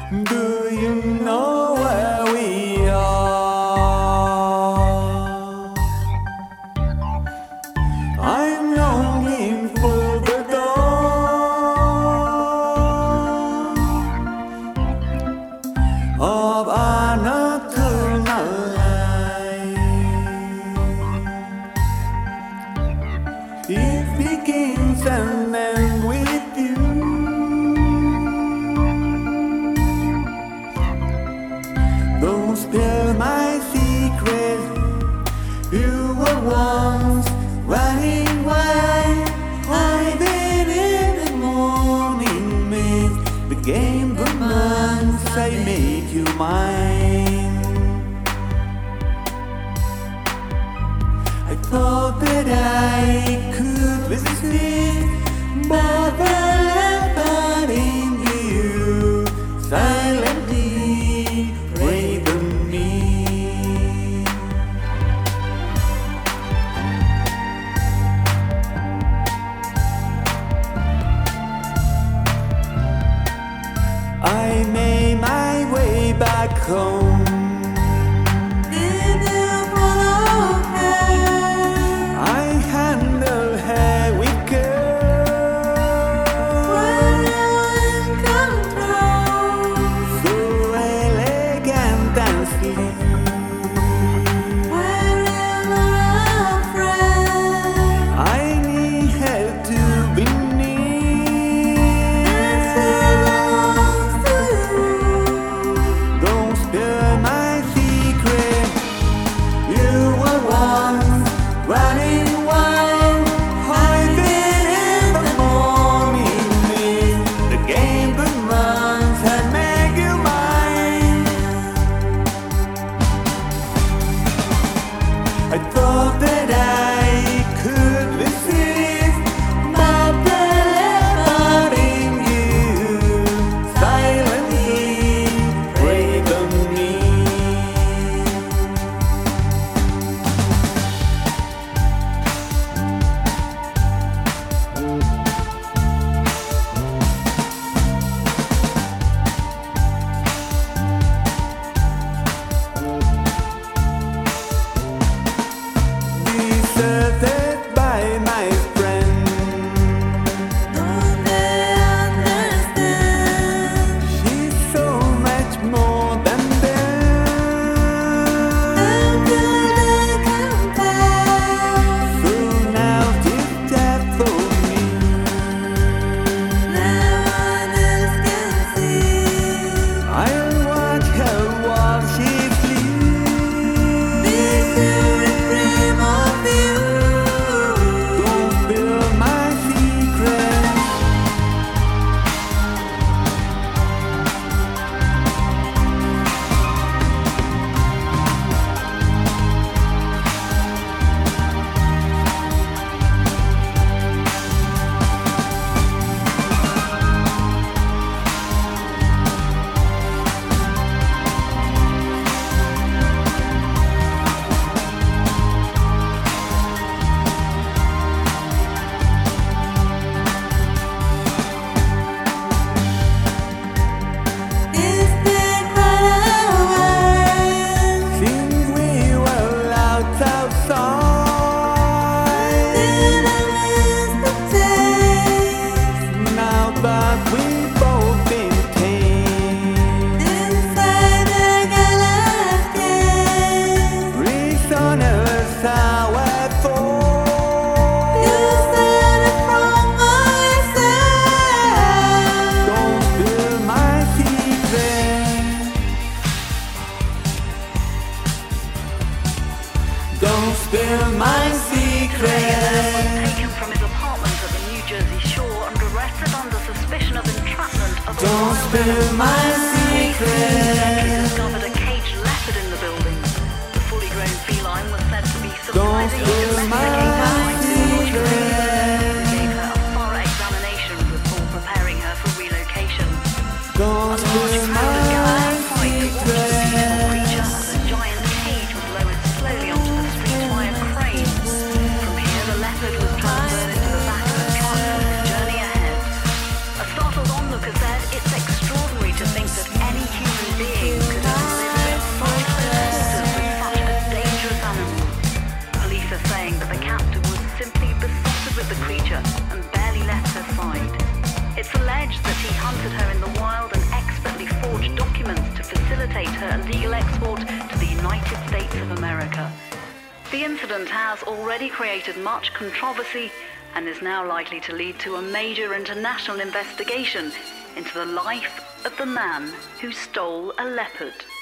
Do you know where we are? I'm longing for the dawn of our nocturnal life. It begins and ends with you. Don't spill my secret. You were once running wild, hiding in the morning mist. The game demands I make you mine. I thought that I could resist, but the leopard in you silently preyed on me. I made my way back home. Did you follow her? I handle her with care. Were you in control? So elegant and sleek. Were you not afraid? I need her to be This near. belongs to you. Don't spill my secret. You were once running wild, hiding in the morning mist. The game demands I make you mine. I thought that I could resist, but the leopard in you silently preyed on me. Deserted by my friend, Don't they understand? she's so much more than them. How could they compare? So now tis death for me. No one else can see. I'll watch her while she sleeps. This pure dream of you. Don't spill my secret. Is there right away? Since we were out outside, Did I miss the taste? now that we've both been tamed, Inside the galaxy. prisoners our thoughts. You said it from my side. Don't spill my secret. Don't spill my secret. Taken from his apartment at the New Jersey shore and arrested under suspicion of entrapment of a Don't wild spill animal. my He secret. discovered a caged leopard in the building. The fully grown feline was said to be Don't surprisingly spill domesticated my by secret. He gave her a thorough examination before preparing her for relocation. Don't spill my secret. Creature as a giant cage was lowered slowly onto the street via crane. From here, the leopard was transferred into the back of a truck for its journey ahead. A startled onlooker said it's extraordinary to think that any It's alleged that he hunted her in the wild and expertly forged documents to facilitate her illegal export to the United States of America. The incident has already created much controversy and is now likely to lead to a major international investigation into the life of the man who stole a leopard.